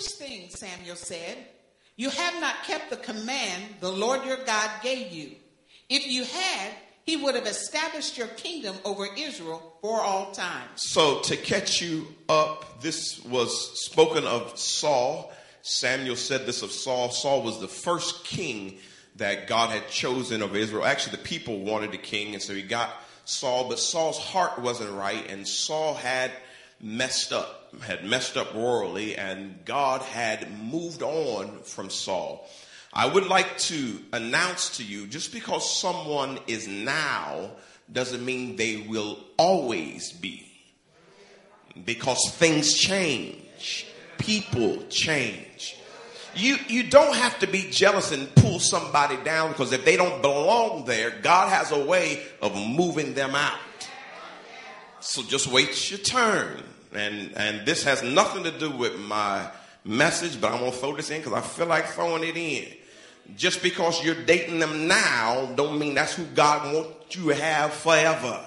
foolish thing, Samuel said. You have not kept the command the Lord your God gave you. If you had, he would have established your kingdom over Israel for all time. So to catch you up, this was spoken of Saul. Samuel said this of Saul. Saul was the first king that God had chosen of Israel. Actually, the people wanted a king, and so he got Saul, but Saul's heart wasn't right, and Saul had messed up royally, and God had moved on from Saul. I would like to announce to you, just because someone is now doesn't mean they will always be. Because things change. People change. You don't have to be jealous and pull somebody down, because if they don't belong there, God has a way of moving them out. So just wait your turn. And this has nothing to do with my message, but I'm going to throw this in because I feel like throwing it in. Just because you're dating them now don't mean that's who God wants you to have forever.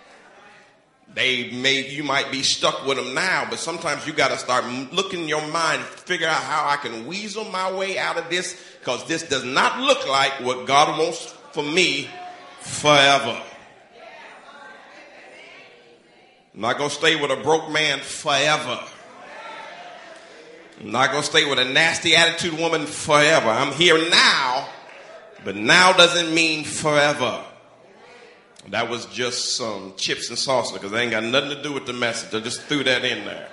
You might be stuck with them now, but sometimes you got to start looking in your mind, figure out how I can weasel my way out of this, because this does not look like what God wants for me forever. I'm not going to stay with a broke man forever. I'm not going to stay with a nasty attitude woman forever. I'm here now, but now doesn't mean forever. That was just some chips and salsa, because they ain't got nothing to do with the message. I just threw that in there.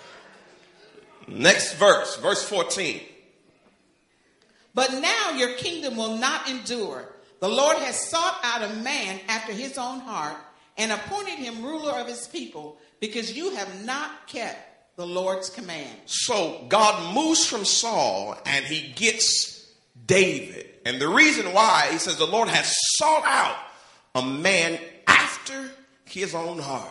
Next verse 14. But now your kingdom will not endure. The Lord has sought out a man after his own heart and appointed him ruler of his people, because you have not kept the Lord's command. So God moves from Saul and he gets David. And the reason why, he says the Lord has sought out a man after his own heart.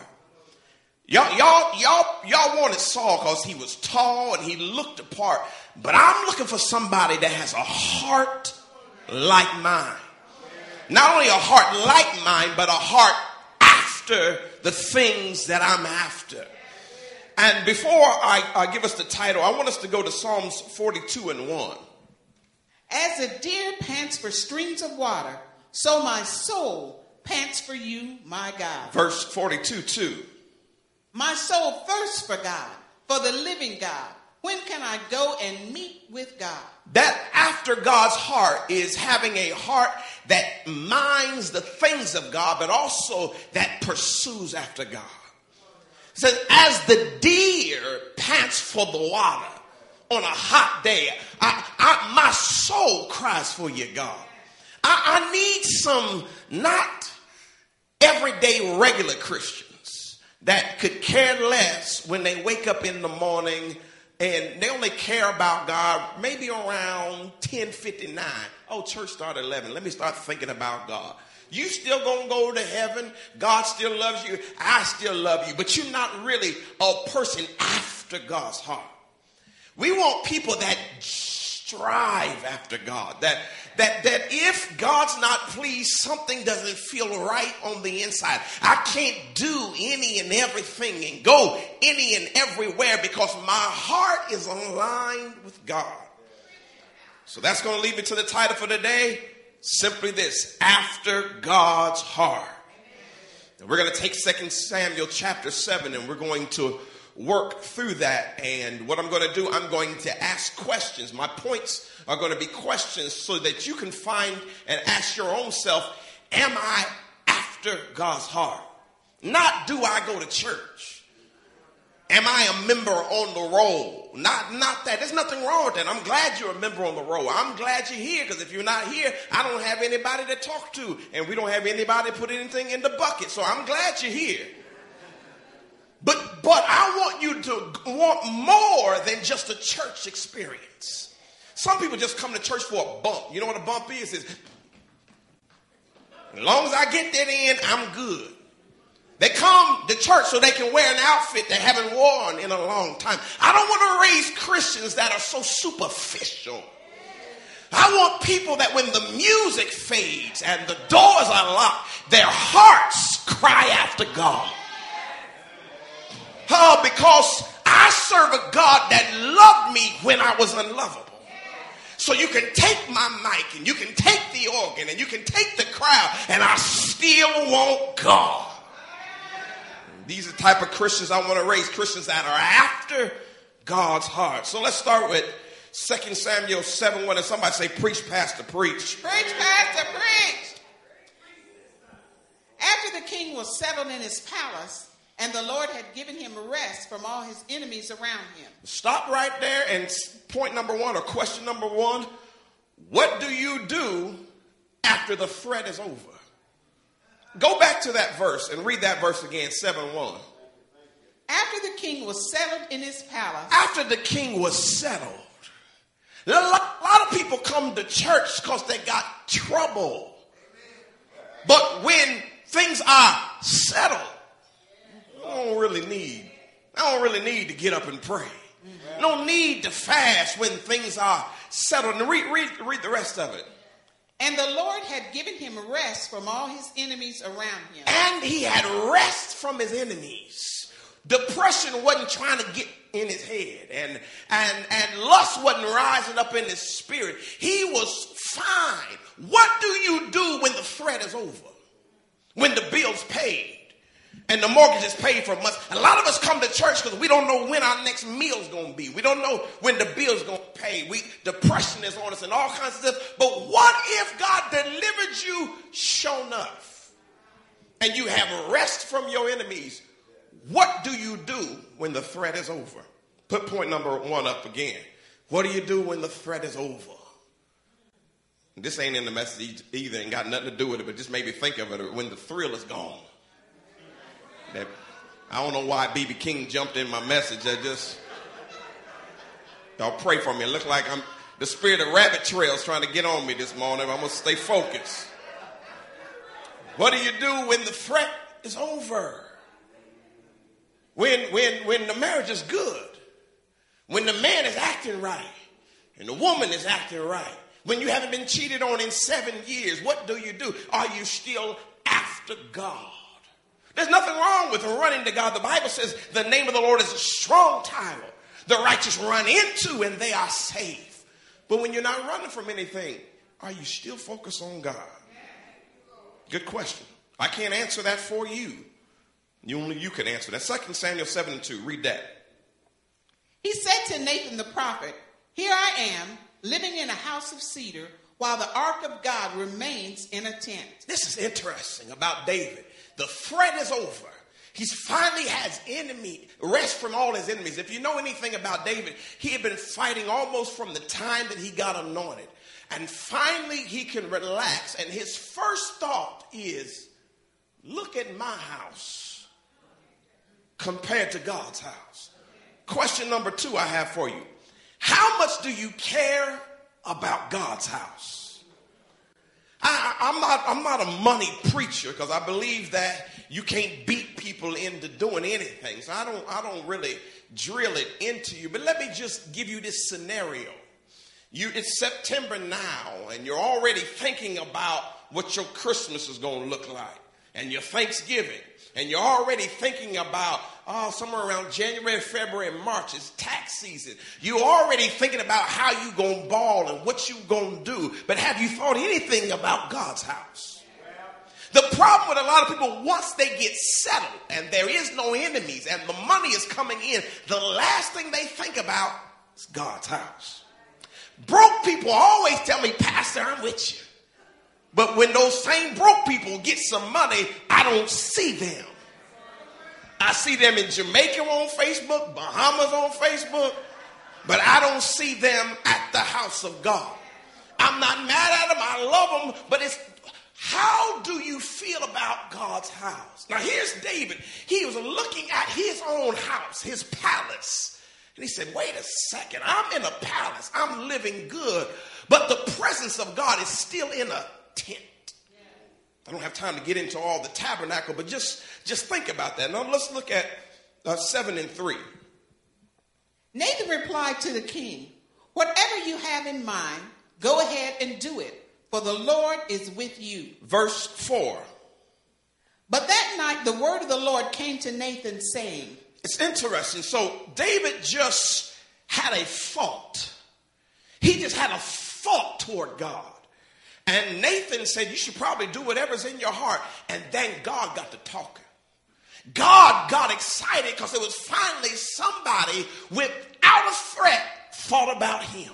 Y'all wanted Saul because he was tall and he looked the part. But I'm looking for somebody that has a heart like mine. Not only a heart like mine, but a heart after the things that I'm after. And before I give us the title, I want us to go to Psalms 42:1. As a deer pants for streams of water, so my soul pants for you, my God. Verse 42:2. My soul thirsts for God, for the living God. When can I go and meet with God? That after God's heart is having a heart that minds the things of God, but also that pursues after God. It says, as the deer pants for the water on a hot day, my soul cries for you, God. I need some not everyday regular Christians that could care less when they wake up in the morning and they only care about God maybe around 10:59. Oh, church started at 11. Let me start thinking about God. You still gonna go to heaven. God still loves you. I still love you. But you're not really a person after God's heart. We want people that strive after God. That if God's not pleased, something doesn't feel right on the inside. I can't do any and everything and go any and everywhere because my heart is aligned with God. So that's going to lead me to the title for today. Simply this: after God's heart. And we're going to take 2 Samuel chapter 7 and we're going to work through that. And what I'm going to do, I'm going to ask questions. My points are going to be questions so that you can find and ask your own self, am I after God's heart? Not do I go to church? Am I a member on the roll? Not that. There's nothing wrong with that. I'm glad you're a member on the roll. I'm glad you're here, because if you're not here, I don't have anybody to talk to, and we don't have anybody to put anything in the bucket. So I'm glad you're here. But I want you to want more than just a church experience. Some people just come to church for a bump. You know what a bump is? As long as I get that in, I'm good. They come to church so they can wear an outfit they haven't worn in a long time. I don't want to raise Christians that are so superficial. I want people that when the music fades and the doors are locked, their hearts cry after God. Oh, because I serve a God that loved me when I was unlovable. So you can take my mic and you can take the organ and you can take the crowd and I still want God. These are the type of Christians I want to raise, Christians that are after God's heart. So let's start with 2 Samuel 7:1. And somebody say, preach, pastor, preach. Preach, pastor, preach. After the king was settled in his palace, and the Lord had given him rest from all his enemies around him. Stop right there and point number one or question number one. What do you do after the threat is over? Go back to that verse and read that verse again, 7:1. After the king was settled in his palace. After the king was settled. A lot of people come to church because they got trouble. But when things are settled, I don't really need to get up and pray. No need to fast when things are settled. And read the rest of it. And the Lord had given him rest from all his enemies around him. And he had rest from his enemies. Depression wasn't trying to get in his head. And lust wasn't rising up in his spirit. He was fine. What do you do when the threat is over? When the bill's paid and the mortgage is paid for months. A lot of us come to church because we don't know when our next meal's going to be. We don't know when the bill's going to pay. Depression is on us and all kinds of stuff. But what if God delivered you sure enough and you have rest from your enemies? What do you do when the threat is over? Put point number one up again. What do you do when the threat is over? This ain't in the message either, ain't got nothing to do with it, but just maybe think of it when the thrill is gone. I don't know why B.B. King jumped in my message. Y'all pray for me. It looks like the spirit of rabbit trails trying to get on me this morning. I'm going to stay focused. What do you do when the threat is over? When the marriage is good. When the man is acting right. And the woman is acting right. When you haven't been cheated on in 7 years, what do you do? Are you still after God? There's nothing wrong with running to God. The Bible says the name of the Lord is a strong tower. The righteous run into and they are safe. But when you're not running from anything, are you still focused on God? Good question. I can't answer that for you. Only you can answer that. 2 Samuel 7:2. Read that. He said to Nathan the prophet, here I am, living in a house of cedar, while the ark of God remains in a tent. This is interesting about David. The threat is over. He finally has rest from all his enemies. If you know anything about David, he had been fighting almost from the time that he got anointed. And finally he can relax. And his first thought is, look at my house compared to God's house. Question number 2 I have for you. How much do you care about God's house? I'm not a money preacher because I believe that you can't beat people into doing anything. So I don't really drill it into you. But let me just give you this scenario. It's September now, and you're already thinking about what your Christmas is going to look like, and your Thanksgiving. And you're already thinking about, somewhere around January, February, and March is tax season. You're already thinking about how you going to ball and what you going to do. But have you thought anything about God's house? The problem with a lot of people, once they get settled and there is no enemies and the money is coming in, the last thing they think about is God's house. Broke people always tell me, Pastor, I'm with you. But when those same broke people get some money, I don't see them. I see them in Jamaica on Facebook, Bahamas on Facebook, but I don't see them at the house of God. I'm not mad at them. I love them, but it's how do you feel about God's house? Now here's David. He was looking at his own house, his palace. And he said, wait a second, I'm in a palace. I'm living good, but the presence of God is still in a tent. I don't have time to get into all the tabernacle, but just think about that. Now let's look at 7:3. Nathan replied to the king, whatever you have in mind, go ahead and do it, for the Lord is with you. Verse 4. But that night the word of the Lord came to Nathan saying, It's interesting. So David just had a thought. He just had a thought toward God. And Nathan said, you should probably do whatever's in your heart. And then God got to talking. God got excited because it was finally somebody without a threat thought about him.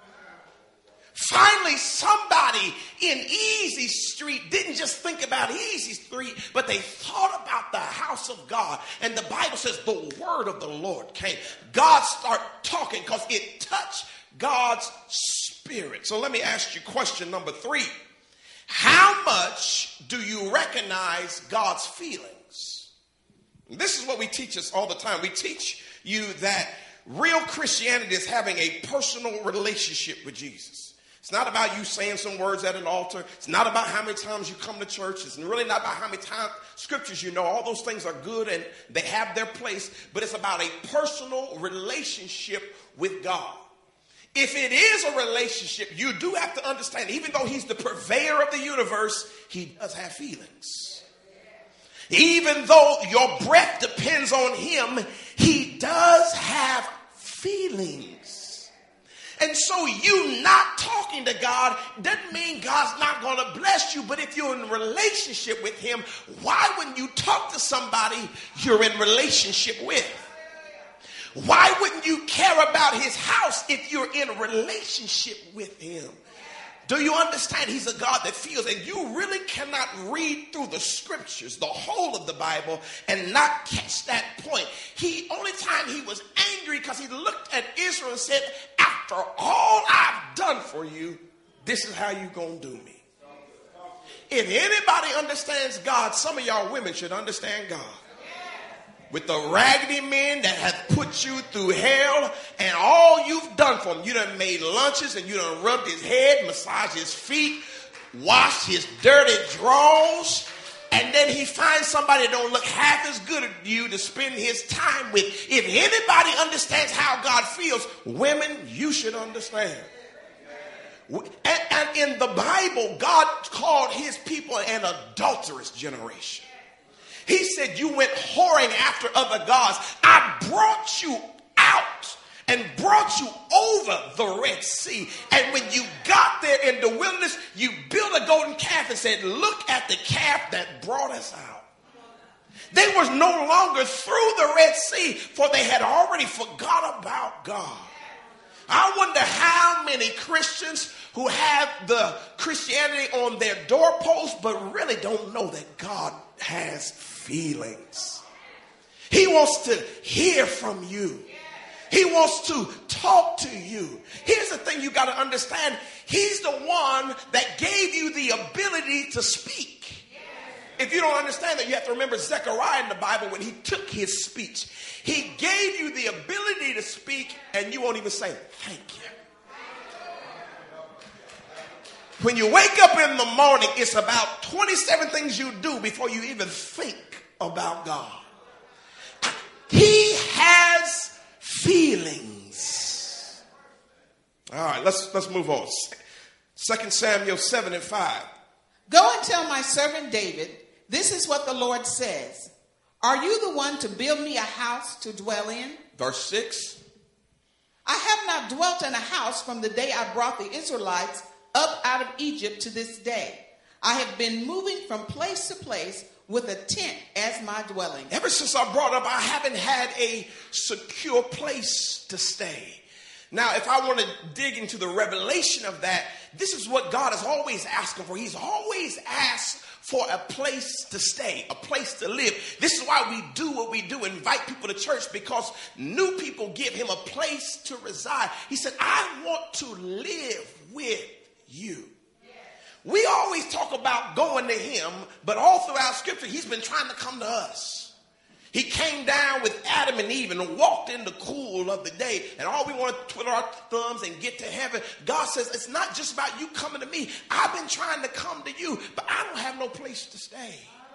Finally, somebody in Easy Street didn't just think about Easy Street, but they thought about the house of God. And the Bible says the word of the Lord came. God started talking because it touched God's spirit. So let me ask you question number 3. How much do you recognize God's feelings? This is what we teach us all the time. We teach you that real Christianity is having a personal relationship with Jesus. It's not about you saying some words at an altar. It's not about how many times you come to church. It's really not about how many scriptures you know. All those things are good and they have their place. But it's about a personal relationship with God. If it is a relationship, you do have to understand, even though he's the purveyor of the universe, he does have feelings. Even though your breath depends on him, he does have feelings. And so you not talking to God doesn't mean God's not going to bless you. But if you're in a relationship with him, why wouldn't you talk to somebody you're in relationship with? Why wouldn't you care about his house if you're in a relationship with him? Do you understand? He's a God that feels, and you really cannot read through the scriptures, the whole of the Bible, and not catch that point. Only time he was angry because he looked at Israel and said, after all I've done for you, this is how you gonna do me. If anybody understands God, some of y'all women should understand God. With the raggedy men that have put you through hell and all you've done for him. You done made lunches and you done rubbed his head, massaged his feet, washed his dirty drawers. And then he finds somebody that don't look half as good as you to spend his time with. If anybody understands how God feels, women, you should understand. And in the Bible, God called his people an adulterous generation. He said, you went whoring after other gods. I brought you out and brought you over the Red Sea. And when you got there in the wilderness, you built a golden calf and said, look at the calf that brought us out. They were no longer through the Red Sea, for they had already forgot about God. I wonder how many Christians who have the Christianity on their doorpost, but really don't know that God has feelings. He wants to hear from you. He wants to talk to you. Here's the thing you got to understand. He's the one that gave you the ability to speak. If you don't understand that, you have to remember Zechariah in the Bible when he took his speech. He gave you the ability to speak and you won't even say, thank you. When you wake up in the morning, it's about 27 things you do before you even think about God. He has feelings. All right, let's move on. 2 Samuel 7 and 5. Go and tell my servant David, this is what the Lord says. Are you the one to build me a house to dwell in? Verse 6. I have not dwelt in a house from the day I brought the Israelites up out of Egypt to this day. I have been moving from place to place with a tent as my dwelling. Ever since I brought up, I haven't had a secure place to stay. Now, if I want to dig into the revelation of that, this is what God is always asking for. He's always asked for a place to stay, a place to live. This is why we do what we do, invite people to church, because new people give him a place to reside. He said, I want to live with you. We always talk about going to him, but all throughout scripture, he's been trying to come to us. He came down with Adam and Eve and walked in the cool of the day, and all we want to twiddle our thumbs and get to heaven. God says, it's not just about you coming to me. I've been trying to come to you, but I don't have no place to stay.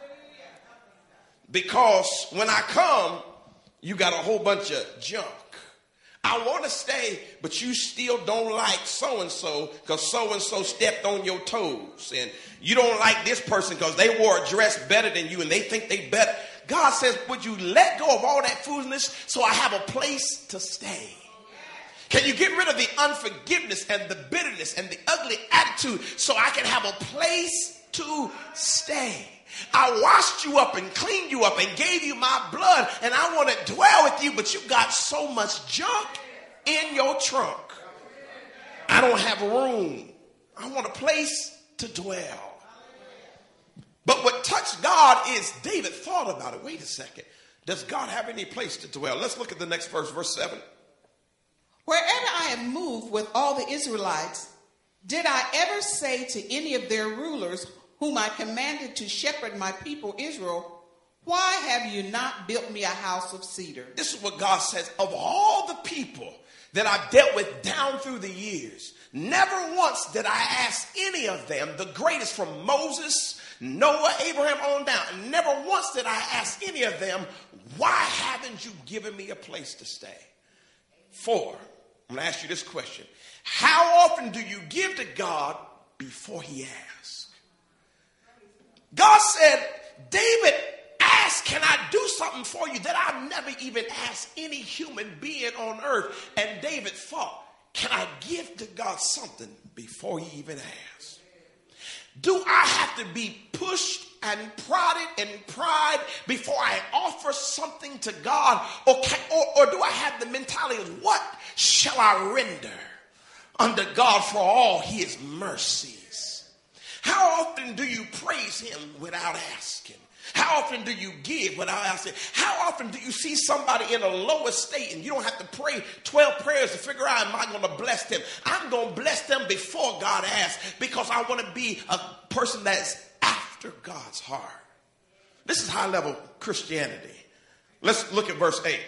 Because when I come, you got a whole bunch of junk. I want to stay, but you still don't like so-and-so because so-and-so stepped on your toes. And you don't like this person because they wore a dress better than you and they think they better. God says, would you let go of all that foolishness so I have a place to stay? Can you get rid of the unforgiveness and the bitterness and the ugly attitude so I can have a place to stay? I washed you up and cleaned you up and gave you my blood, and I want to dwell with you, but you got so much junk in your trunk. I don't have room. I want a place to dwell. But what touched God is David thought about it. Wait a second. Does God have any place to dwell? Let's look at the next verse, verse 7. Wherever I have moved with all the Israelites, did I ever say to any of their rulers whom I commanded to shepherd my people Israel, why have you not built me a house of cedar? This is what God says. Of all the people that I've dealt with down through the years, never once did I ask any of them, the greatest from Moses, Noah, Abraham on down, never once did I ask any of them, why haven't you given me a place to stay? 4, I'm going to ask you this question. How often do you give to God before he asks? God said, David asked, can I do something for you that I've never even asked any human being on earth? And David thought, can I give to God something before he even asks? Do I have to be pushed and prodded and pried before I offer something to God? Or do I have the mentality of what shall I render unto God for all his mercies? How often do you praise him without asking? How often do you give without asking? How often do you see somebody in a lower state and you don't have to pray 12 prayers to figure out, am I going to bless them? I'm going to bless them before God asks because I want to be a person that's after God's heart. This is high level Christianity. Let's look at verse 8.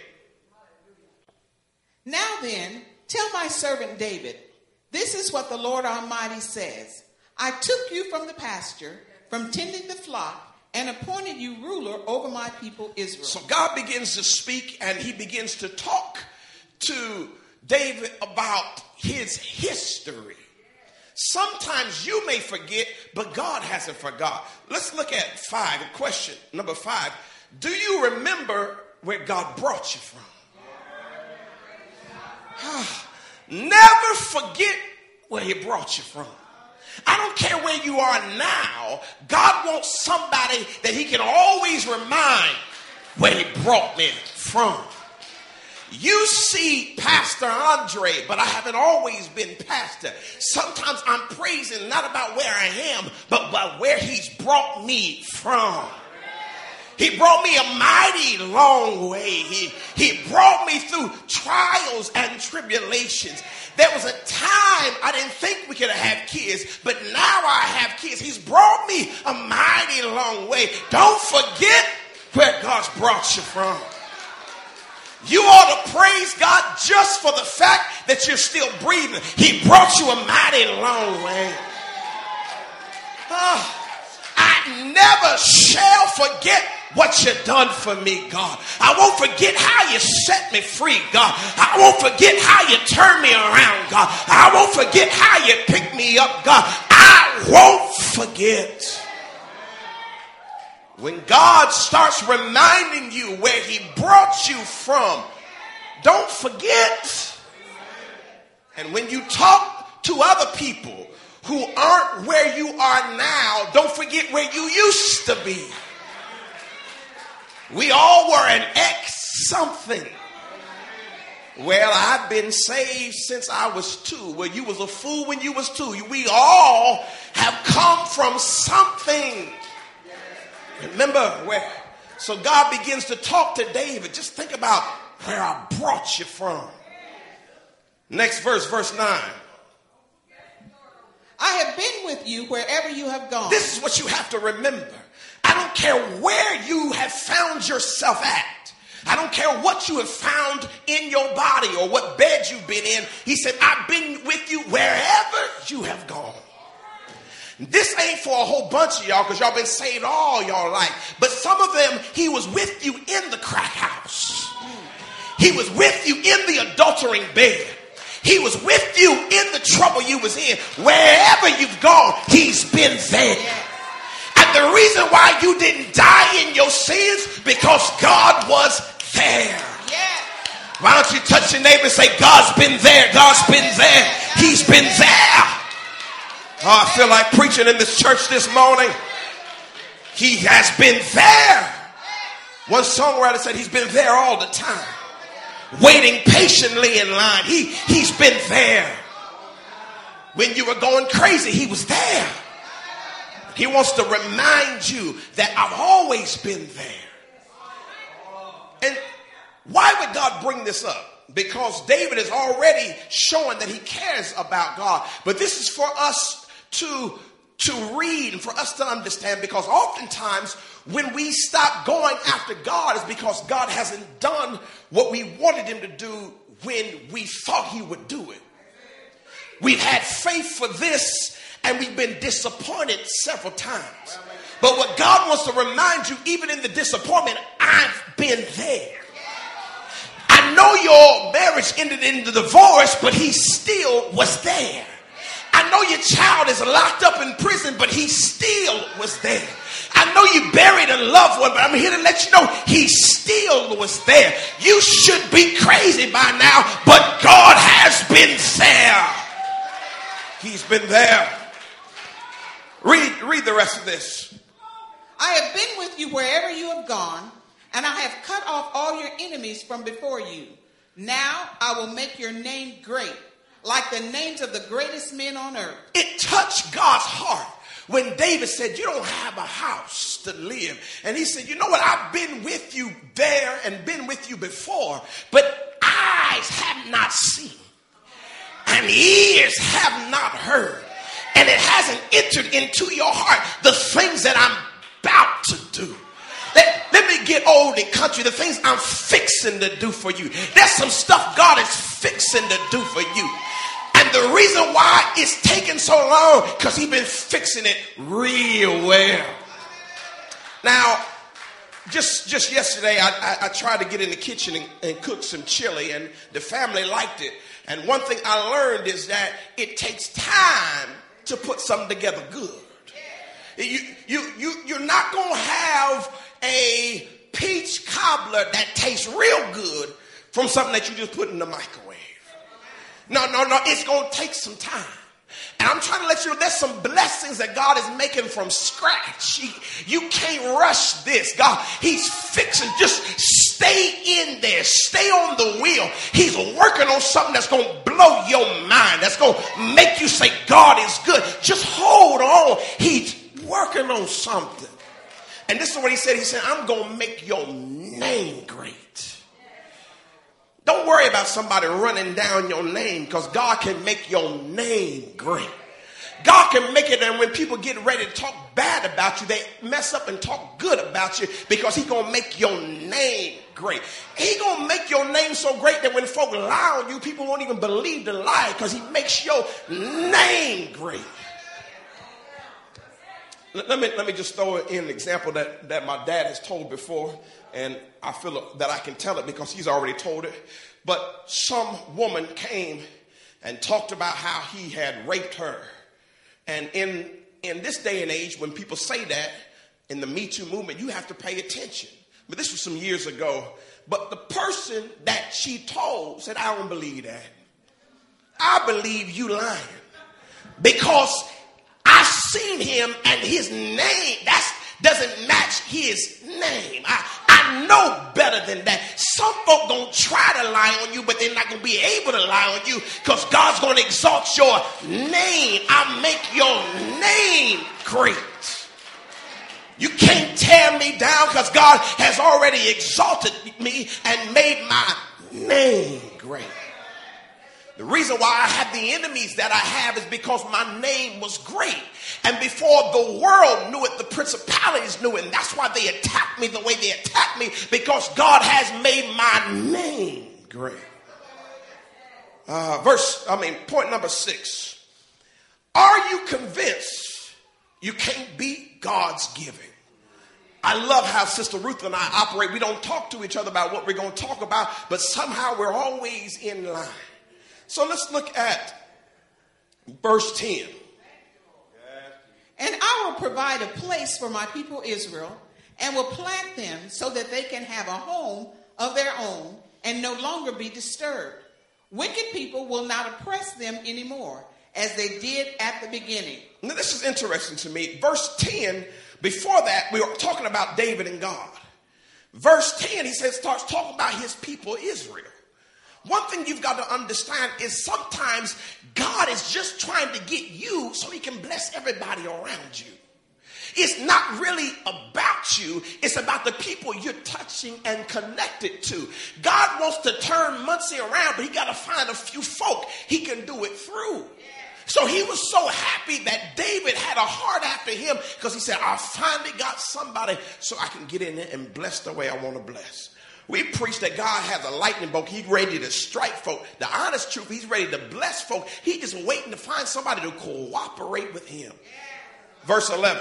Now then, tell my servant David, this is what the Lord Almighty says. I took you from the pasture, from tending the flock, and appointed you ruler over my people Israel. So God begins to speak and he begins to talk to David about his history. Sometimes you may forget, but God hasn't forgot. Let's look at 5. Question number 5. Do you remember where God brought you from? Never forget where he brought you from. I don't care where you are now. God wants somebody that he can always remind where he brought me from. You see Pastor Andre, but I haven't always been pastor. Sometimes I'm praising not about where I am, but about where he's brought me from. He brought me a mighty long way. He brought me through trials and tribulations. There was a time I didn't think we could have kids, but now I have kids. He's brought me a mighty long way. Don't forget where God's brought you from. You ought to praise God just for the fact that you're still breathing. He brought you a mighty long way. I never shall forget what you done for me, God. I won't forget how you set me free, God. I won't forget how you turned me around, God. I won't forget how you picked me up, God. I won't forget. When God starts reminding you where he brought you from, don't forget. And when you talk to other people who aren't where you are now, don't forget where you used to be. We all were an ex something. Well, I've been saved since I was 2. Well, you was a fool when you was 2. We all have come from something. Remember where? So God begins to talk to David. Just think about where I brought you from. Next verse, verse 9. I have been with you wherever you have gone. This is what you have to remember. I don't care where you have found yourself at. I don't care what you have found in your body or what bed you've been in. He said, I've been with you wherever you have gone. This ain't for a whole bunch of y'all because y'all been saved all y'all life. But some of them, he was with you in the crack house. He was with you in the adultering bed. He was with you in the trouble you was in. Wherever you've gone, he's been there. I And the reason why you didn't die in your sins, because God was there. Why don't you touch your neighbor and say, God's been there. God's been there. He's been there. Oh, I feel like preaching in this church this morning. He has been there. One songwriter said he's been there all the time, waiting patiently in line. He's been there. When you were going crazy, he was there. He wants to remind you that I've always been there. And why would God bring this up? Because David is already showing that he cares about God. But this is for us to read and for us to understand, because oftentimes when we stop going after God is because God hasn't done what we wanted him to do when we thought he would do it. We've had faith for this and we've been disappointed several times. But what God wants to remind you, even in the disappointment, I've been there. I know your marriage ended in the divorce, but he still was there. I know your child is locked up in prison, but he still was there. I know you buried a loved one, but I'm here to let you know he still was there. You should be crazy by now, but God has been there. He's been there. Read the rest of this. I have been with you wherever you have gone, and I have cut off all your enemies from before you. Now I will make your name great, like the names of the greatest men on earth. It touched God's heart when David said, you don't have a house to live. And he said, you know what? I've been with you there and been with you before, but eyes have not seen and ears have not heard, and it hasn't entered into your heart the things that I'm about to do. Let me get old in country. The things I'm fixing to do for you. There's some stuff God is fixing to do for you. And the reason why it's taking so long, because he's been fixing it real well. Now, just yesterday, I tried to get in the kitchen and cook some chili, and the family liked it. And one thing I learned is that it takes time to put something together good. You're not going to have a peach cobbler that tastes real good from something that you just put in the microwave. No, it's going to take some time. And I'm trying to let you know there's some blessings that God is making from scratch. You can't rush this. God, he's fixing. Just stay in there. Stay on the wheel. He's working on something that's going to blow your mind. That's going to make you say, God is good. Just hold on. He's working on something. And this is what he said. He said, I'm going to make your name great. Don't worry about somebody running down your name, because God can make your name great. God can make it, and when people get ready to talk bad about you, they mess up and talk good about you, because he's going to make your name great. He's going to make your name so great that when folk lie on you, people won't even believe the lie, because he makes your name great. Let me just throw in an example that my dad has told before, and I feel that I can tell it because he's already told it. But some woman came and talked about how he had raped her. And in this day and age, when people say that in the Me Too movement, you have to pay attention. But this was some years ago. But the person that she told said, I don't believe that. I believe you lying, because I've seen him and his name doesn't match his name. I know better than that. Some folk gonna try to lie on you, but they're not gonna be able to lie on you, because God's gonna exalt your name. I'll make your name great. You can't tear me down, because God has already exalted me and made my name great. The reason why I have the enemies that I have is because my name was great. And before the world knew it, the principalities knew it. And that's why they attacked me the way they attacked me, because God has made my name great. Point number 6. Are you convinced you can't beat God's giving? I love how Sister Ruth and I operate. We don't talk to each other about what we're going to talk about, but somehow we're always in line. So let's look at verse 10. And I will provide a place for my people Israel, and will plant them so that they can have a home of their own and no longer be disturbed. Wicked people will not oppress them anymore, as they did at the beginning. Now, this is interesting to me. Verse 10, before that, we were talking about David and God. Verse 10, he says, starts talking about his people Israel. One thing you've got to understand is sometimes God is just trying to get you so he can bless everybody around you. It's not really about you. It's about the people you're touching and connected to. God wants to turn Muncie around, but he got to find a few folk he can do it through. So he was so happy that David had a heart after him because he said, I finally got somebody so I can get in there and bless the way I want to bless. We preach that God has a lightning bolt. He's ready to strike folk. The honest truth, he's ready to bless folk. He's just waiting to find somebody to cooperate with him. Verse 11.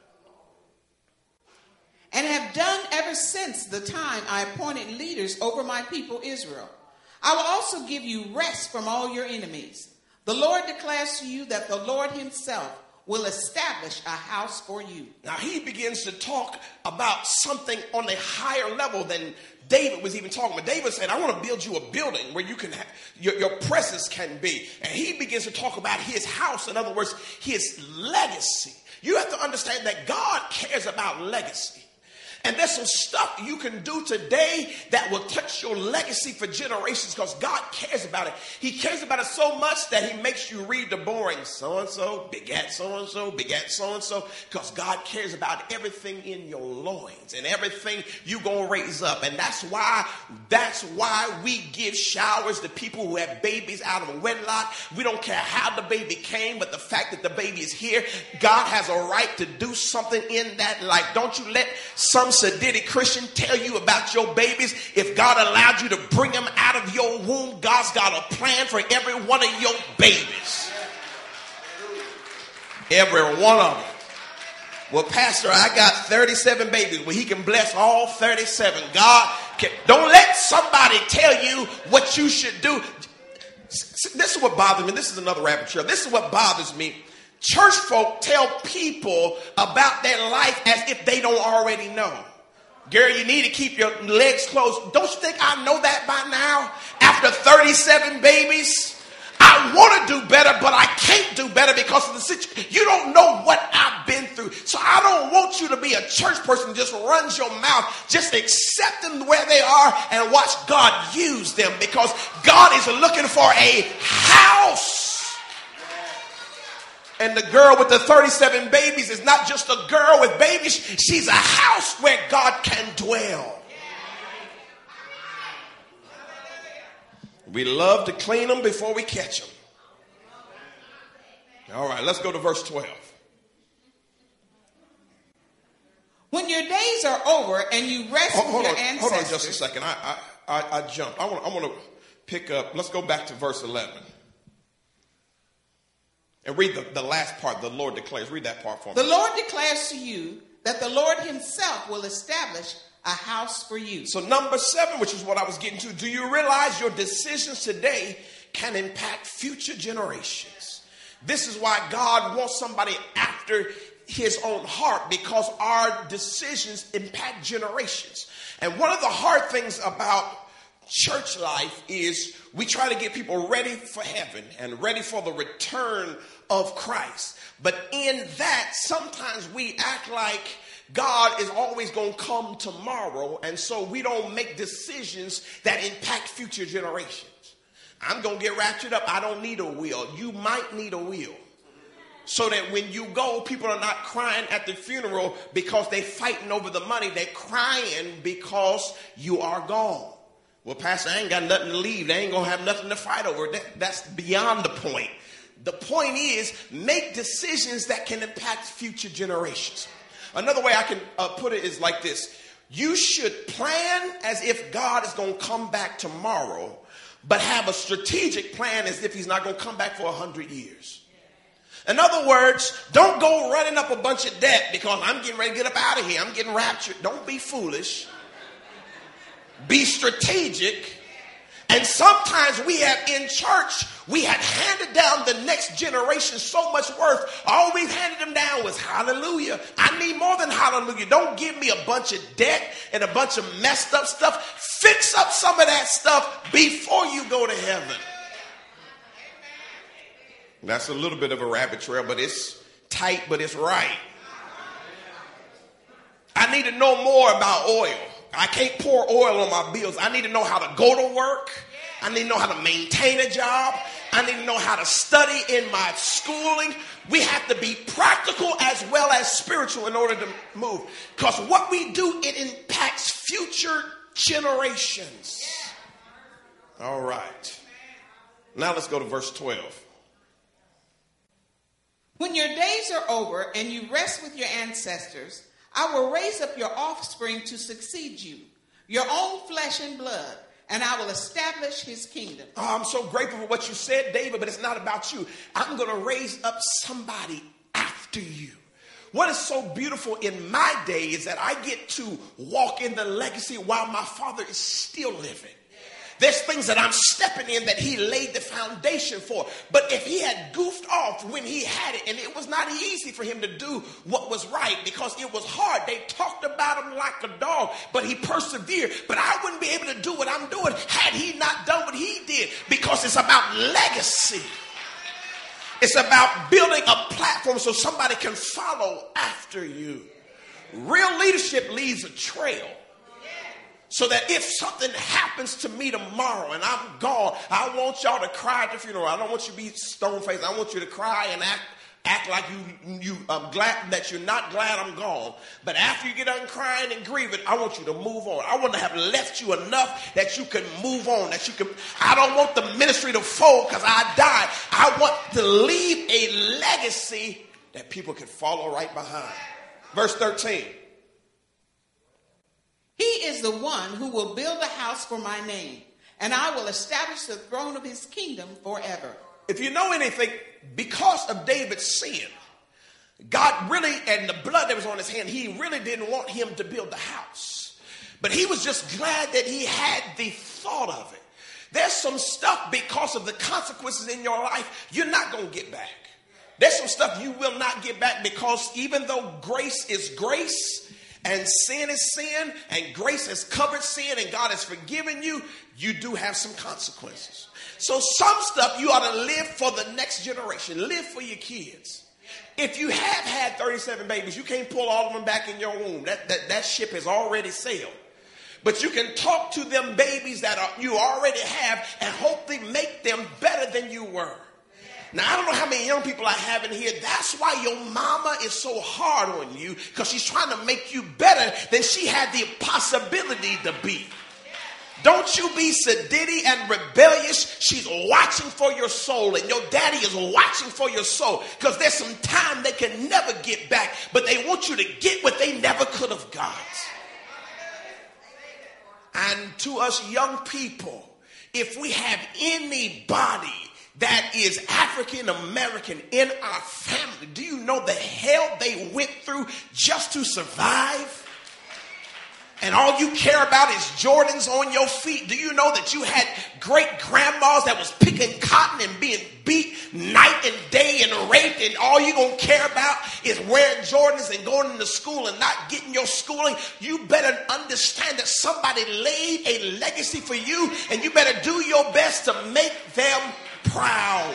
And have done ever since the time I appointed leaders over my people Israel. I will also give you rest from all your enemies. The Lord declares to you that the Lord himself will establish a house for you. Now he begins to talk about something on a higher level than David was even talking about. David said, I want to build you a building where you can have, your presence can be. And he begins to talk about his house. In other words, his legacy. You have to understand that God cares about legacy. And there's some stuff you can do today that will touch your legacy for generations because God cares about it. He cares about it so much that he makes you read the boring so-and-so, begat so-and-so, begat so-and-so, because God cares about everything in your loins and everything you're going to raise up. And that's why we give showers to people who have babies out of wedlock. We don't care how the baby came, but the fact that the baby is here, God has a right to do something in that life. Don't you let some sadistic Christian tell you about your babies. If God allowed you to bring them out of your womb, God's got a plan for every one of your babies. Every one of them. Well, Pastor, I got 37 babies. Well, he can bless all 37. Don't let somebody tell you what you should do. This is what bothers me. This is another rabbit trail. This is what bothers me. Church folk tell people about their life as if they don't already know. Girl, you need to keep your legs closed. Don't you think I know that by now? After 37 babies, I want to do better, but I can't do better because of the situation. You don't know what I've been through. So I don't want you to be a church person who just runs your mouth. Just accept them where they are and watch God use them because God is looking for a house. And the girl with the 37 babies is not just a girl with babies. She's a house where God can dwell. We love to clean them before we catch them. All right, let's go to verse 12. When your days are over and you rest with your ancestors. Hold on just a second. I jumped. I want to pick up. Let's go back to verse 11. And read the last part. The Lord declares. Read that part for me. The Lord declares to you that the Lord himself will establish a house for you. So number 7, which is what I was getting to. Do you realize your decisions today can impact future generations? This is why God wants somebody after his own heart, because our decisions impact generations. And one of the hard things about church life is we try to get people ready for heaven and ready for the return of Christ. But in that, sometimes we act like God is always going to come tomorrow, and so we don't make decisions that impact future generations. I'm going to get raptured up. I don't need a will. You might need a will. So that when you go, people are not crying at the funeral because they're fighting over the money. They're crying because you are gone. Well, Pastor, I ain't got nothing to leave. They ain't going to have nothing to fight over. That's beyond the point. The point is, make decisions that can impact future generations. Another way I can put it is like this. You should plan as if God is going to come back tomorrow, but have a strategic plan as if he's not going to come back for 100 years. In other words, don't go running up a bunch of debt because I'm getting ready to get up out of here. I'm getting raptured. Don't be foolish. Be strategic And sometimes we have in church, we have handed down the next generation so much worth. All we've handed them down was hallelujah. I need more than hallelujah. Don't give me a bunch of debt and a bunch of messed up stuff. Fix up some of that stuff before you go to heaven. That's a little bit of a rabbit trail, but it's tight, but it's right. I need to know more about oil. I can't pour oil on my bills. I need to know how to go to work. I need to know how to maintain a job. I need to know how to study in my schooling. We have to be practical as well as spiritual in order to move. Because what we do, it impacts future generations. All right. Now let's go to verse 12. When your days are over and you rest with your ancestors, I will raise up your offspring to succeed you, your own flesh and blood, and I will establish his kingdom. Oh, I'm so grateful for what you said, David, but it's not about you. I'm going to raise up somebody after you. What is so beautiful in my day is that I get to walk in the legacy while my father is still living. There's things that I'm stepping in that he laid the foundation for. But if he had goofed off when he had it, and it was not easy for him to do what was right because it was hard. They talked about him like a dog, but he persevered. But I wouldn't be able to do what I'm doing had he not done what he did, because it's about legacy. It's about building a platform so somebody can follow after you. Real leadership leaves a trail. So that if something happens to me tomorrow and I'm gone, I want y'all to cry at the funeral. I don't want you to be stone-faced. I want you to cry and act like you glad that you're not glad I'm gone. But after you get done crying and grieving, I want you to move on. I want to have left you enough that you can move on. I don't want the ministry to fold because I died. I want to leave a legacy that people can follow right behind. Verse 13. He is the one who will build a house for my name, and I will establish the throne of his kingdom forever. If you know anything, because of David's sin, God really, and the blood that was on his hand, he really didn't want him to build the house. But he was just glad that he had the thought of it. There's some stuff, because of the consequences in your life, you're not going to get back. There's some stuff you will not get back, because even though grace is grace, and sin is sin, and grace has covered sin, and God has forgiven you, you do have some consequences. So some stuff you ought to live for the next generation. Live for your kids. If you have had 37 babies, you can't pull all of them back in your womb. That ship has already sailed. But you can talk to them babies that you already have and hopefully make them better than you were. Now, I don't know how many young people I have in here. That's why your mama is so hard on you, because she's trying to make you better than she had the possibility to be. Don't you be sedity and rebellious. She's watching for your soul, and your daddy is watching for your soul, because there's some time they can never get back, but they want you to get what they never could have got. And to us young people, if we have anybody that is African American in our family, do you know the hell they went through just to survive? And all you care about is Jordans on your feet. Do you know that you had great grandmas that was picking cotton and being beat night and day and raped, and all you gonna care about is wearing Jordans and going into school and not getting your schooling? You better understand that somebody laid a legacy for you, and you better do your best to make them proud.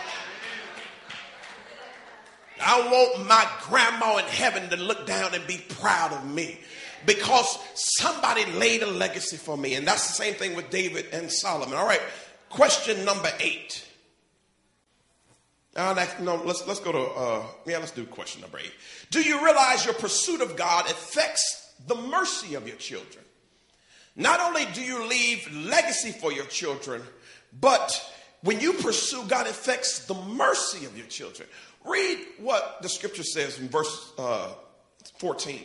I want my grandma in heaven to look down and be proud of me, because somebody laid a legacy for me. And that's the same thing with David and Solomon. All right, question number 8. Let's go to let's do question number 8. Do you realize your pursuit of God affects the mercy of your children? Not only do you leave legacy for your children, but when you pursue God, it affects the mercy of your children. Read what the scripture says in verse 14.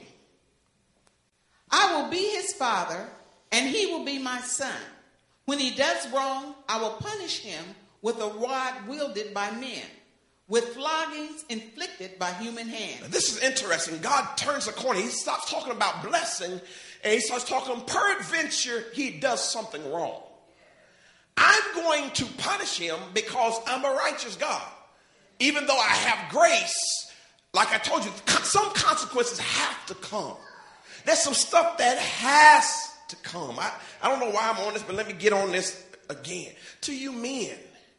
I will be his father, and he will be my son. When he does wrong, I will punish him with a rod wielded by men, with floggings inflicted by human hands. Now, this is interesting. God turns a corner. He stops talking about blessing, and he starts talking, peradventure, he does something wrong. I'm going to punish him because I'm a righteous God. Even though I have grace, like I told you, some consequences have to come. There's some stuff that has to come. I don't know why I'm on this, but let me get on this again. To you men,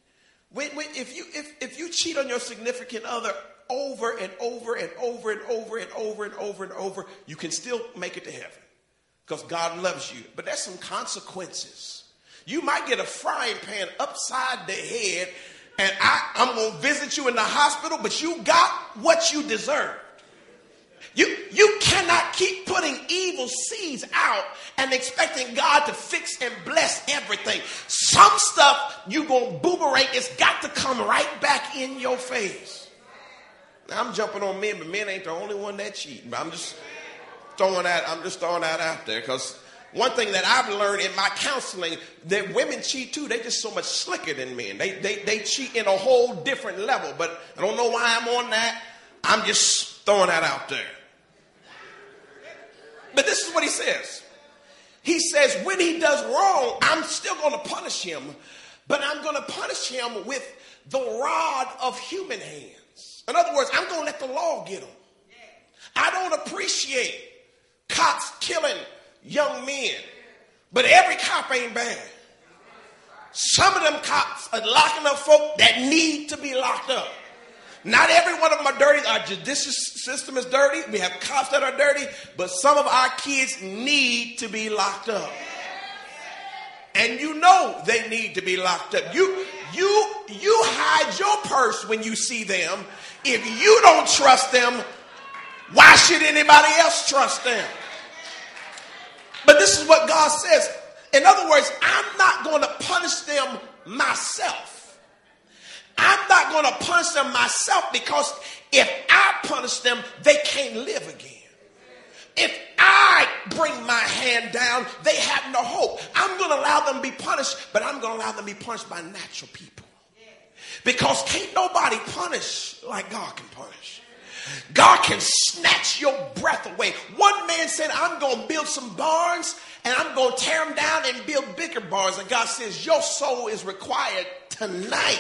if you cheat on your significant other over and over and over and over and over and over and over, you can still make it to heaven because God loves you. But there's some consequences. You might get a frying pan upside the head, and I'm going to visit you in the hospital, but you got what you deserve. You cannot keep putting evil seeds out and expecting God to fix and bless everything. Some stuff you're going to boomerang. It's got to come right back in your face. Now, I'm jumping on men, but men ain't the only one that cheat. I'm just throwing that out there because one thing that I've learned in my counseling, that women cheat too. They're just so much slicker than men. They cheat in a whole different level, but I don't know why I'm on that. I'm just throwing that out there. But this is what he says. He says, when he does wrong, I'm still going to punish him, but I'm going to punish him with the rod of human hands. In other words, I'm going to let the law get him. I don't appreciate cops killing young men, but every cop ain't bad. Some of them cops are locking up folk that need to be locked up. Not every one of them are dirty. Our judicial system is dirty. We have cops that are dirty, but some of our kids need to be locked up. And you know they need to be locked up. You hide your purse when you see them. If you don't trust them, why should anybody else trust them? But this is what God says. In other words, I'm not going to punish them myself. I'm not going to punish them myself because if I punish them, they can't live again. If I bring my hand down, they have no hope. I'm going to allow them to be punished, but I'm going to allow them to be punished by natural people. Because can't nobody punish like God can punish. God can snatch your breath away. One man said, I'm going to build some barns and I'm going to tear them down and build bigger barns. And God says, your soul is required tonight.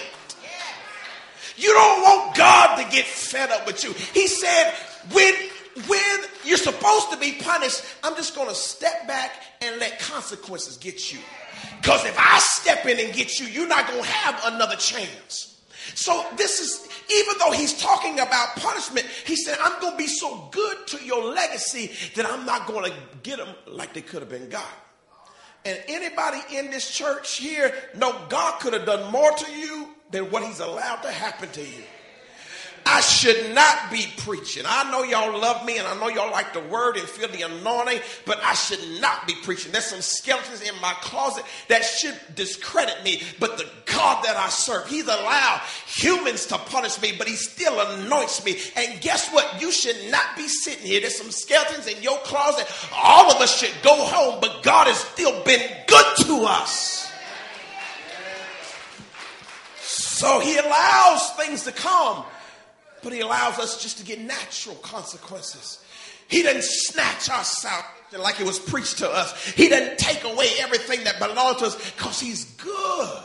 You don't want God to get fed up with you. He said, when you're supposed to be punished, I'm just going to step back and let consequences get you. Because if I step in and get you, you're not going to have another chance. So this is, even though he's talking about punishment, he said, I'm going to be so good to your legacy that I'm not going to get them like they could have been got. And anybody in this church here know God could have done more to you than what he's allowed to happen to you. I should not be preaching. I know y'all love me and I know y'all like the word and feel the anointing, but I should not be preaching. There's some skeletons in my closet that should discredit me, but the God that I serve, he's allowed humans to punish me, but he still anoints me. And guess what? You should not be sitting here. There's some skeletons in your closet. All of us should go home, but God has still been good to us. So he allows things to come, but he allows us just to get natural consequences. He didn't snatch our salvation like it was preached to us. He didn't take away everything that belonged to us because he's good.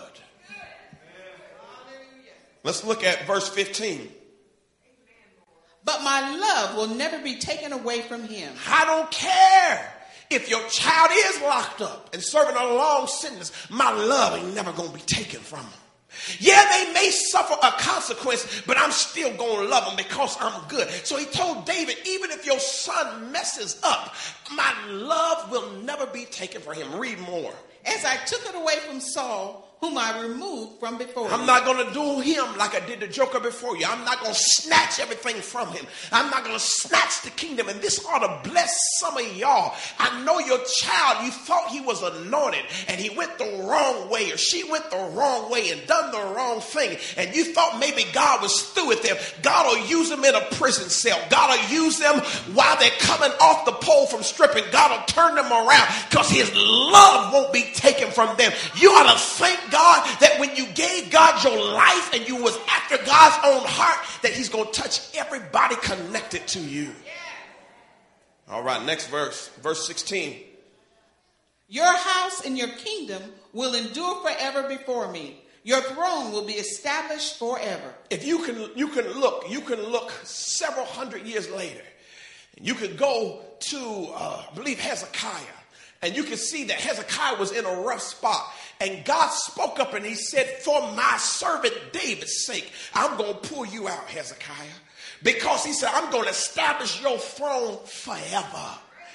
Let's look at verse 15. But my love will never be taken away from him. I don't care if your child is locked up and serving a long sentence. My love ain't never going to be taken from him. Yeah, they may suffer a consequence, but I'm still going to love them because I'm good. So he told David, even if your son messes up, my love will never be taken from him. Read more. As I took it away from Saul, whom I removed from before you. I'm not going to do him like I did the joker before you. I'm not going to snatch everything from him. I'm not going to snatch the kingdom. And this ought to bless some of y'all. I know your child, you thought he was anointed and he went the wrong way or she went the wrong way and done the wrong thing. And you thought maybe God was through with them. God will use them in a prison cell. God will use them while they're coming off the pole from stripping. God will turn them around because his love won't be taken from them. You ought to thank God that when you gave God your life and you was after God's own heart, that he's going to touch everybody connected to you. All right, next verse, verse 16. Your house and your kingdom will endure forever before me. Your throne will be established forever. If you can look several hundred years later. You could go to, I believe, Hezekiah, and you can see that Hezekiah was in a rough spot. And God spoke up and he said, for my servant David's sake, I'm going to pull you out, Hezekiah. Because he said, I'm going to establish your throne forever.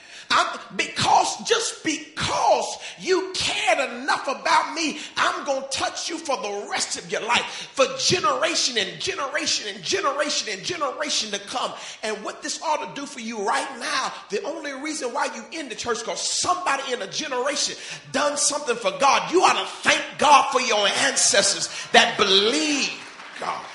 Just because you cared enough about me, I'm going to touch you for the rest of your life, for generation and generation and generation and generation to come. And what this ought to do for you right now, the only reason why you in the church, because somebody in a generation done something for God. You ought to thank God for your ancestors that believe God.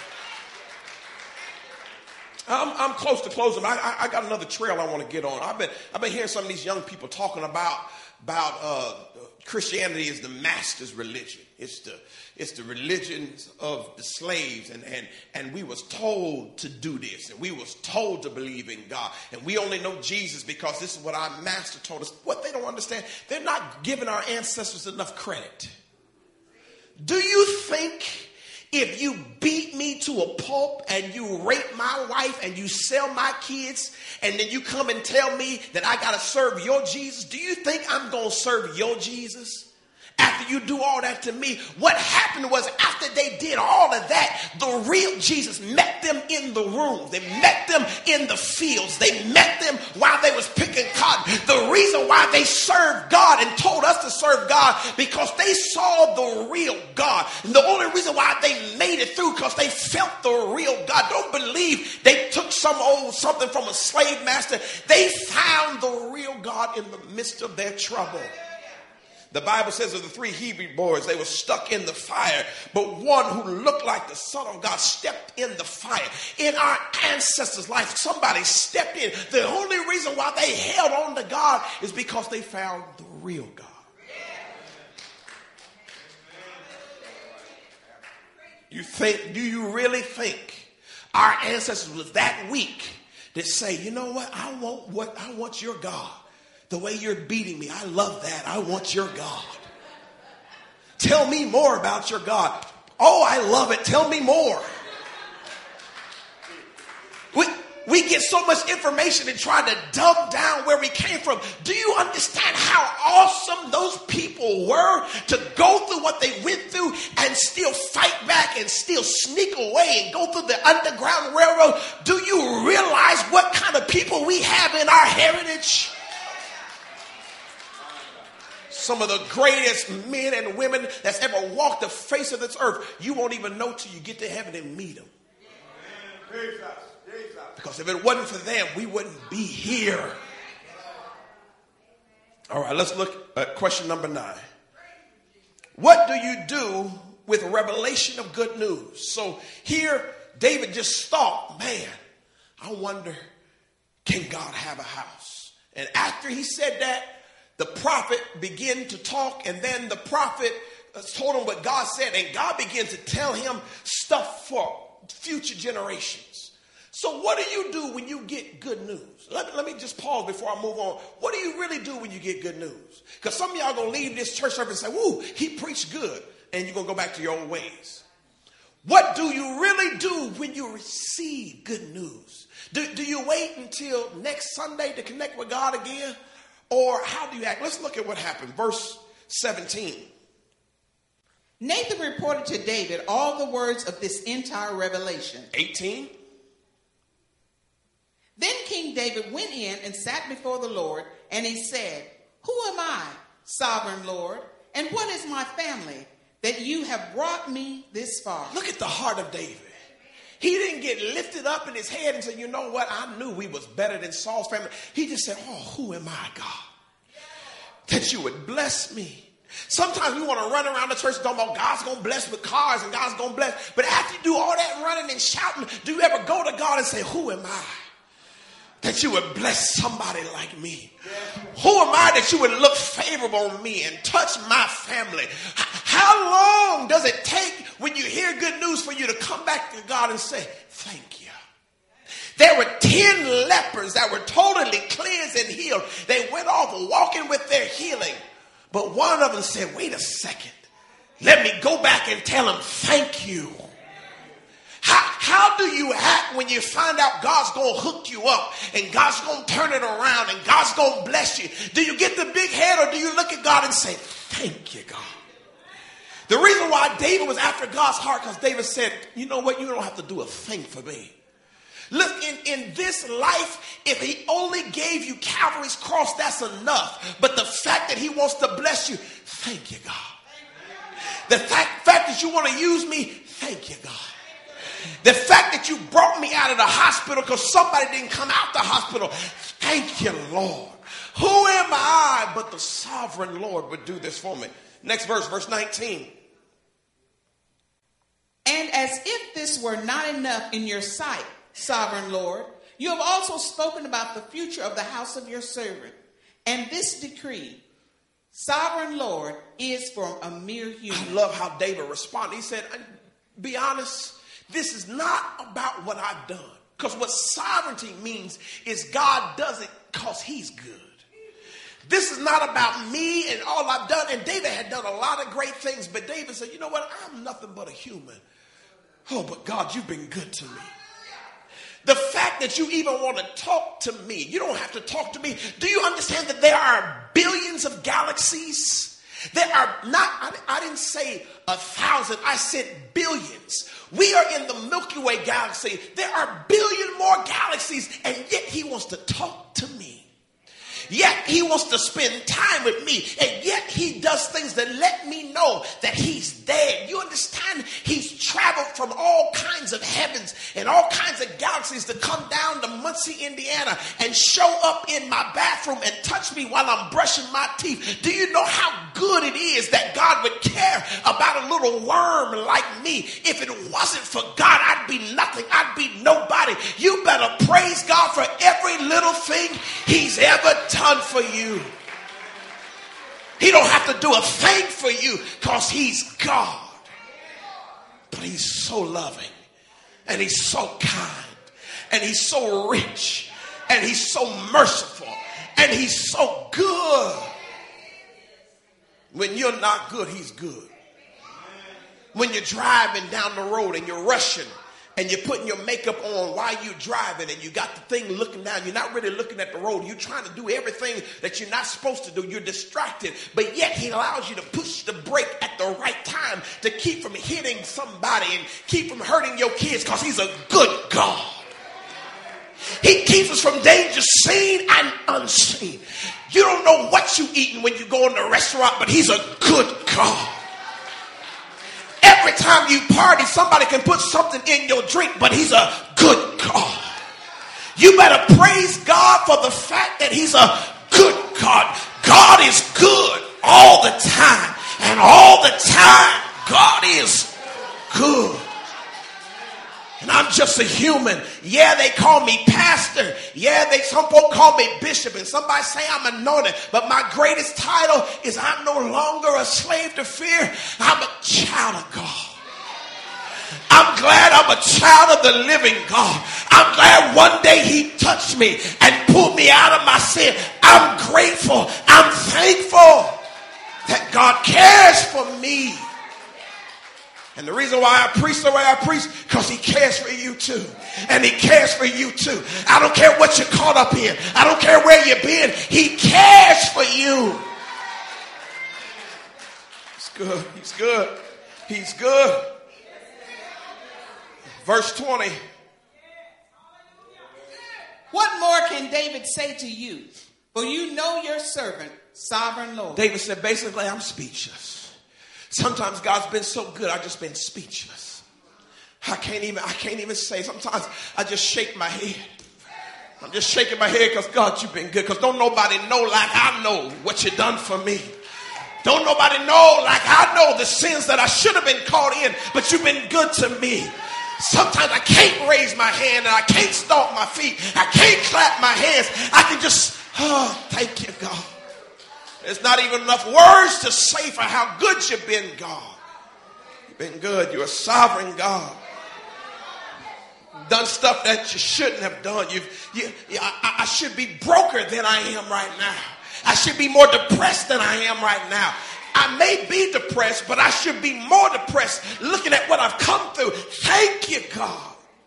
I'm close to closing. I got another trail I want to get on. I've been hearing some of these young people talking about Christianity is the master's religion. It's the religion of the slaves, and we was told to do this, and we was told to believe in God, and we only know Jesus because this is what our master told us. What they don't understand, they're not giving our ancestors enough credit. Do you think if you beat me to a pulp and you rape my wife and you sell my kids and then you come and tell me that I got to serve your Jesus, do you think I'm going to serve your Jesus? After you do all that to me, what happened was after they did all of that, the real Jesus met them in the room. They met them in the fields. They met them while they was picking cotton. The reason why they served God and told us to serve God because they saw the real God. And the only reason why they made it through because they felt the real God. Don't believe they took something from a slave master. They found the real God in the midst of their trouble. The Bible says of the 3 Hebrew boys, they were stuck in the fire, but one who looked like the Son of God stepped in the fire. In our ancestors' life, somebody stepped in. The only reason why they held on to God is because they found the real God. Do you really think our ancestors was that weak to say, you know what, I want your God. The way you're beating me, I love that. I want your God. Tell me more about your God. Oh, I love it. Tell me more. We get so much information and try to dumb down where we came from. Do you understand how awesome those people were to go through what they went through and still fight back and still sneak away and go through the Underground Railroad? Do you realize what kind of people we have in our heritage? Some of the greatest men and women that's ever walked the face of this earth, you won't even know till you get to heaven and meet them. Because if it wasn't for them, we wouldn't be here. All right, let's look at question number 9. What do you do with revelation of good news? So here, David just thought, man, I wonder, can God have a house? And after he said that, the prophet began to talk, and then the prophet told him what God said, and God began to tell him stuff for future generations. So what do you do when you get good news? Let me just pause before I move on. What do you really do when you get good news? Because some of y'all going to leave this church service and say, woo, he preached good, and you're going to go back to your old ways. What do you really do when you receive good news? Do you wait until next Sunday to connect with God again? Or how do you act? Let's look at what happened. Verse 17. Nathan reported to David all the words of this entire revelation. 18. Then King David went in and sat before the Lord, and he said, who am I, sovereign Lord, and what is my family, that you have brought me this far? Look at the heart of David. He didn't get lifted up in his head and say, you know what, I knew we was better than Saul's family. He just said, oh, who am I, God, that you would bless me? Sometimes we want to run around the church talking about God's going to bless with cars and God's going to bless. But after you do all that running and shouting, do you ever go to God and say, who am I that you would bless somebody like me? Who am I that you would look favorable on me and touch my family? How long does it take when you hear good news for you to come back to God and say, thank you? There were 10 lepers that were totally cleansed and healed. They went off walking with their healing. But one of them said, wait a second. Let me go back and tell him thank you. How do you act when you find out God's going to hook you up and God's going to turn it around and God's going to bless you? Do you get the big head or do you look at God and say, thank you, God? The reason why David was after God's heart, because David said, you know what? You don't have to do a thing for me. Look, in this life, if he only gave you Calvary's cross, that's enough. But the fact that he wants to bless you, thank you, God. The fact that you want to use me, thank you, God. The fact that you brought me out of the hospital because somebody didn't come out the hospital, thank you, Lord. Who am I but the sovereign Lord would do this for me? Next verse, verse 19. And as if this were not enough in your sight, sovereign Lord, you have also spoken about the future of the house of your servant. And this decree, sovereign Lord, is for a mere human. I love how David responded. He said, be honest, this is not about what I've done. Because what sovereignty means is God does it because he's good. This is not about me and all I've done. And David had done a lot of great things. But David said, you know what? I'm nothing but a human. Oh, but God, you've been good to me. The fact that you even want to talk to me, you don't have to talk to me. Do you understand that there are billions of galaxies? There are not, I didn't say 1,000, I said billions. We are in the Milky Way galaxy. There are billion more galaxies, and yet he wants to talk to me. Yet he wants to spend time with me. And yet he does things that let me know that he's there. You understand? He's traveled from all kinds of heavens and all kinds of galaxies to come down to Muncie, Indiana and show up in my bathroom and touch me while I'm brushing my teeth. Do you know how good it is that God would care about a little worm like me? If it wasn't for God, I'd be nothing. I'd be nobody. You better praise God for every little thing he's ever done for you. He don't have to do a thing for you because he's God. But he's so loving and he's so kind and he's so rich and he's so merciful and he's so good. When you're not good, he's good. When you're driving down the road and you're rushing and you're putting your makeup on while you're driving and you got the thing looking down, you're not really looking at the road. You're trying to do everything that you're not supposed to do. You're distracted, but yet he allows you to push the brake at the right time to keep from hitting somebody and keep from hurting your kids because he's a good God. He keeps us from danger seen and unseen. You don't know what you're eating when you go in the restaurant, but he's a good God. Every time you party, somebody can put something in your drink, but he's a good God. You better praise God for the fact that he's a good God. God is good all the time. And all the time, God is good. And I'm just a human. Yeah, they call me pastor. Yeah, some folk call me bishop. And somebody say I'm anointed. But my greatest title is I'm no longer a slave to fear. I'm a child of God. I'm glad I'm a child of the living God. I'm glad one day he touched me and pulled me out of my sin. I'm grateful. I'm thankful that God cares for me. And the reason why I preach the way I preach, because he cares for you too. And he cares for you too. I don't care what you're caught up in. I don't care where you've been. He cares for you. He's good. He's good. He's good. Verse 20. What more can David say to you? For you know your servant, sovereign Lord. David said, basically, I'm speechless. Sometimes God's been so good, I've just been speechless. I can't even say. Sometimes I just shake my head. I'm just shaking my head because God, you've been good. Because don't nobody know like I know what you done for me. Don't nobody know like I know the sins that I should have been caught in, but you've been good to me. Sometimes I can't raise my hand and I can't stomp my feet. I can't clap my hands. I can just, thank you, God. There's not even enough words to say for how good you've been, God. You've been good. You're a sovereign God. You've done stuff that you shouldn't have done. I should be broker than I am right now. I should be more depressed than I am right now. I may be depressed, but I should be more depressed looking at what I've come through. Thank you, God.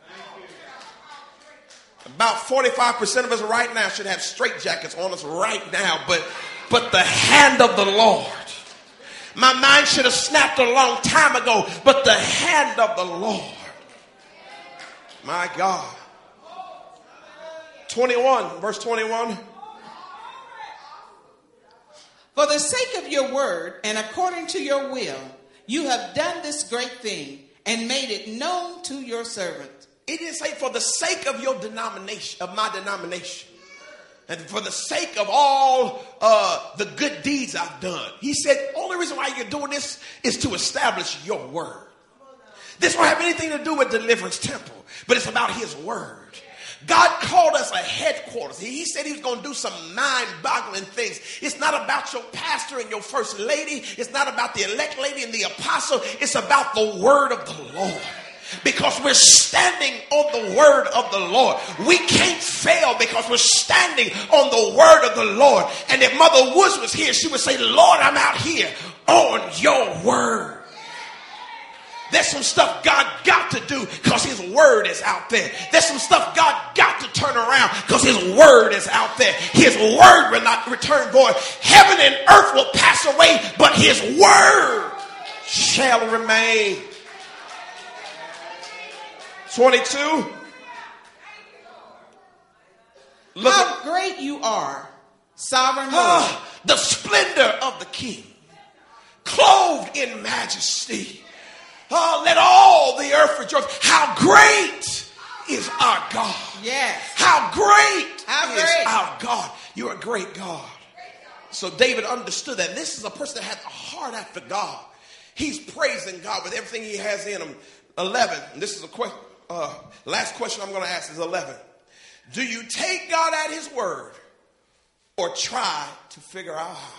About 45% of us right now should have straitjackets on us right now, but the hand of the Lord. My mind should have snapped a long time ago, but the hand of the Lord. My God. 21, verse 21. For the sake of your word and according to your will, you have done this great thing and made it known to your servant. It didn't say for the sake of your denomination, of my denomination, and for the sake of all the good deeds I've done. He said, only reason why you're doing this is to establish your word. This won't have anything to do with Deliverance Temple, but it's about his word. God called us a headquarters. He said he was going to do some mind-boggling things. It's not about your pastor and your first lady. It's not about the elect lady and the apostle. It's about the word of the Lord. Because we're standing on the word of the Lord. We can't fail because we're standing on the word of the Lord. And if Mother Woods was here, she would say, Lord, I'm out here on your word. There's some stuff God got to do because his word is out there. There's some stuff God got to turn around because his word is out there. His word will not return void. Heaven and earth will pass away, but his word shall remain. 22. Look How great you are, sovereign Lord. The splendor of the King, clothed in majesty. Let all the earth rejoice. How great is our God. Yes. How great is our God. You're a great God. So David understood that. This is a person that had a heart after God. He's praising God with everything he has in him. 11. And this is a question. Last question I'm going to ask is 11. Do you take God at his word or try to figure out how?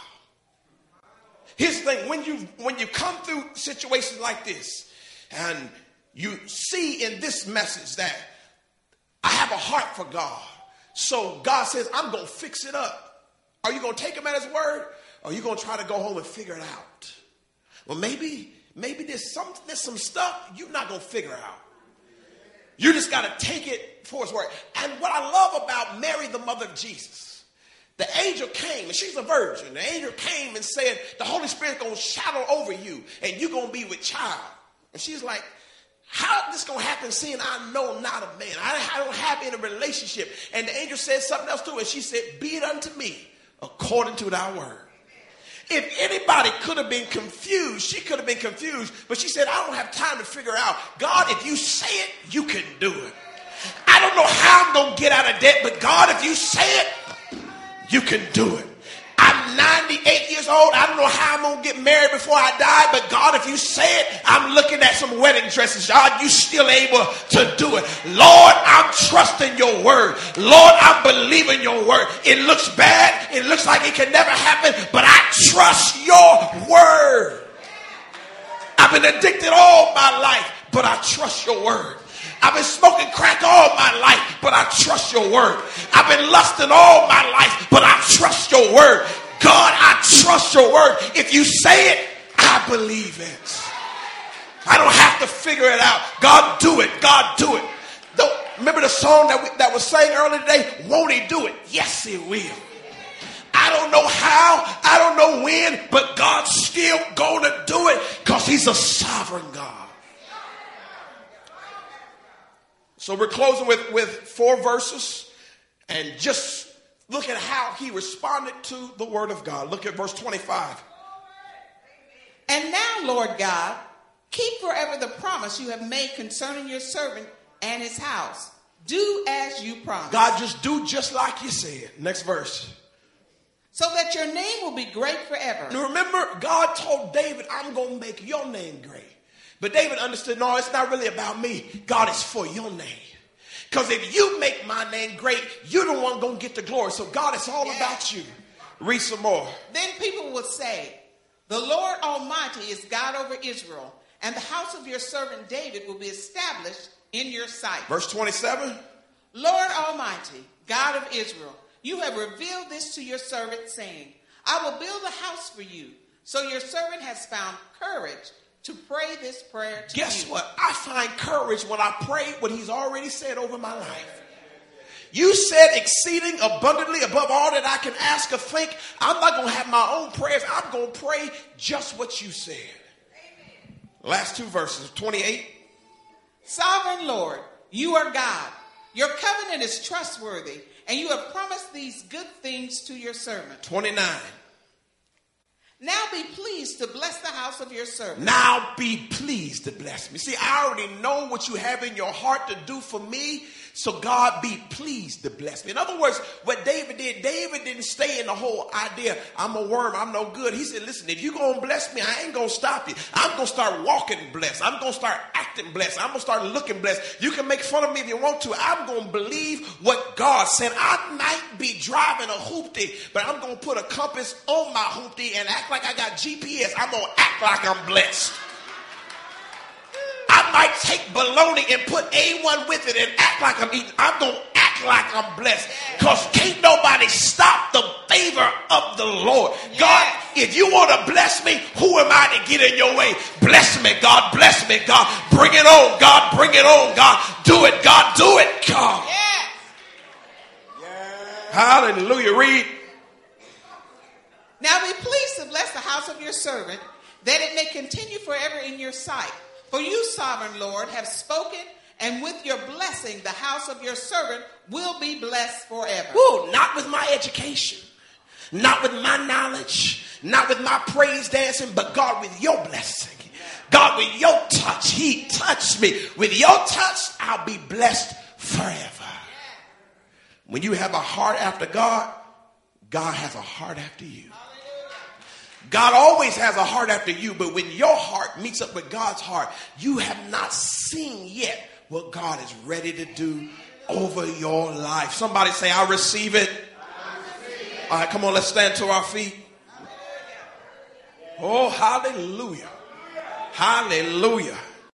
Here's the thing. When you come through situations like this and you see in this message that I have a heart for God. So God says, I'm going to fix it up. Are you going to take him at his word? Or are you going to try to go home and figure it out? Well, maybe there's some stuff you're not going to figure out. You just got to take it for his word. And what I love about Mary, the mother of Jesus, the angel came, and she's a virgin. The angel came and said, the Holy Spirit's going to shadow over you, and you're going to be with child. And she's like, how is this going to happen seeing I know not a man? I don't have any relationship. And the angel said something else to her. And she said, be it unto me according to thy word. If anybody could have been confused, she could have been confused. But she said, I don't have time to figure out. God, if you say it, you can do it. I don't know how I'm going to get out of debt, but God, if you say it, you can do it. I'm 98 years old. I don't know how I'm going to get married before I die, but God, if you say it, I'm looking at some wedding dresses. God, you still able to do it. Lord, I'm trusting your word. Lord, I'm believing your word. It looks bad. It looks like it can never happen, but I trust your word. I've been addicted all my life, but I trust your word. I've been smoking crack all my life, but I trust your word. I've been lusting all my life, but I trust your word. God, I trust your word. If you say it, I believe it. I don't have to figure it out. God, do it. God, do it. Remember the song that was sang earlier today? Won't he do it? Yes, he will. I don't know how. I don't know when, but God's still going to do it because he's a sovereign God. So we're closing with 4 verses and just look at how he responded to the word of God. Look at verse 25. And now, Lord God, keep forever the promise you have made concerning your servant and his house. Do as you promised. God, just do just like you said. Next verse. So that your name will be great forever. Now remember, God told David, I'm going to make your name great. But David understood, no, it's not really about me. God, is for your name. Because if you make my name great, you're the one going to get the glory. So God, it's all about you. Read some more. Then people will say, the Lord Almighty is God over Israel, and the house of your servant David will be established in your sight. Verse 27. Lord Almighty, God of Israel, you have revealed this to your servant, saying, I will build a house for you. So your servant has found courage to pray this prayer to you. Guess what? I find courage when I pray what he's already said over my life. You said exceeding abundantly above all that I can ask or think. I'm not going to have my own prayers. I'm going to pray just what you said. Amen. Last two verses, 28. Sovereign Lord, you are God. Your covenant is trustworthy, and you have promised these good things to your servant. 29. Now be pleased to bless the house of your servant. Now be pleased to bless me. See, I already know what you have in your heart to do for me. So God, be pleased to bless me. In other words, what David didn't stay in the whole idea, I'm a worm, I'm no good. He said, listen, if you're going to bless me, I ain't going to stop you. I'm going to start walking blessed. I'm going to start acting blessed. I'm going to start looking blessed. You can make fun of me if you want to. I'm going to believe what God said. I might be driving a hoopty, but I'm going to put a compass on my hoopty and act like I got GPS. I'm going to act like I'm blessed. I might take bologna and put A1 with it and act like I'm eating. I'm going to act like I'm blessed. Because can't nobody stop the favor of the Lord. God, if you want to bless me, who am I to get in your way? Bless me, God. Bless me, God. Bring it on, God. Bring it on, God. Do it, God. Do it, God. Hallelujah. Read. Now be pleased to bless the house of your servant, that it may continue forever in your sight. For you, sovereign Lord, have spoken, and with your blessing, the house of your servant will be blessed forever. Ooh, not with my education, not with my knowledge, not with my praise dancing, but God, with your blessing. God, with your touch. He touched me. With your touch, I'll be blessed forever. When you have a heart after God, God has a heart after you. God always has a heart after you, but when your heart meets up with God's heart, you have not seen yet what God is ready to do over your life. Somebody say, I receive it. All right, come on, let's stand to our feet. Oh, hallelujah. Hallelujah.